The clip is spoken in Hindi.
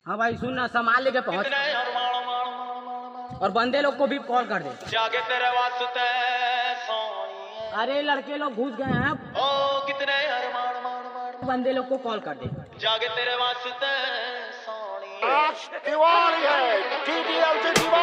हाँ भाई सुन ना, संभाल लेके पहुंच और बंदे लोग को भी कॉल कर दे। जागे तेरे वास्ते अरे लड़के लोग घुस गए हैं, ओ कितने अरमान बंदे लोग को कॉल कर दे। जागे तेरे वास्ते आज दिवाली है, TDL से दिवाली।